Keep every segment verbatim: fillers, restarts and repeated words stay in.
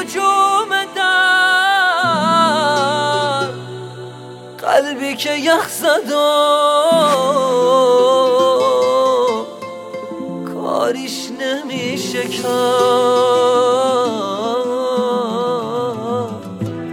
هجوم در قلبی که یخ زد و کاریش نمیشه کرد.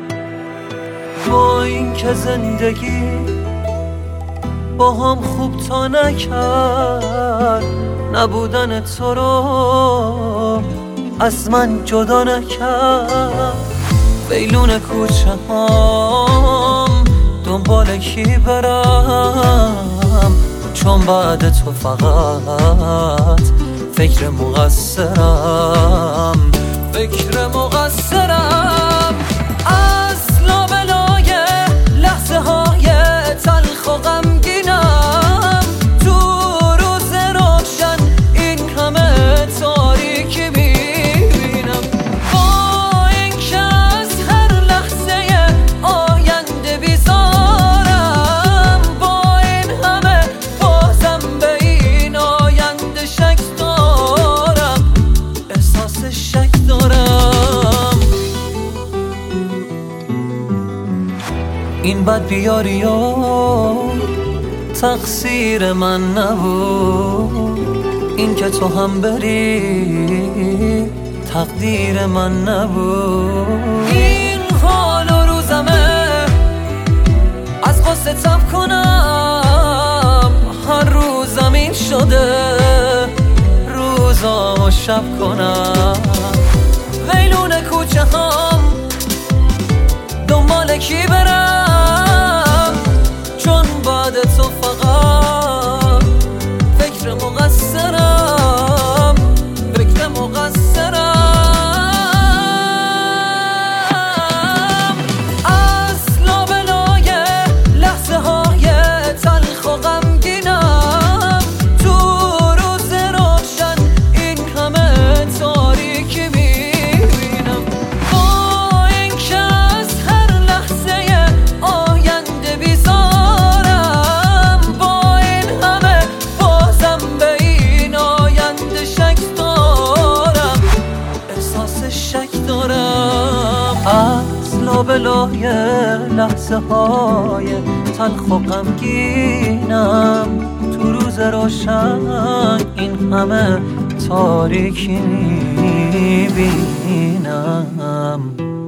با این که زندگی با هم خوب تا نکرد، نبودن تو رو از من جدا نکرد. ویلون کوچه هم دنبال کی برم، چون بعد تو فقط فکر مقصرم فکر مقصرم. از لابلای لحظه های تلخ و غمگینم، تو روز روشن این همه تاریکی میبینم. با این که از هر لحظه آینده بیزارم، با این همه بازم به این آینده شک دارم، احساس شک دارم. این بد بیاری و تقصیر من نبود، این که تو هم بری تقدیر من نبود. این حال و روزمه از قصه تب کنم، هر روزم این شده روزامو شب کنم. ویلون کوچه هم دنبال کی برم، چون بعد تو فقط فکر مقصرم فکر مقصرم. از لابلای لحظه های تلخ و غمگینم، تو روز روشن این همه تاریکی میبینم. با این که از هر لحظه آینده بیزارم، با این همه بازم به این آینده شک دارم، احساس شک دارم. از لابلای لحظه های تلخ و غمگینم، تو روز روشن این همه تاریکی میبینم.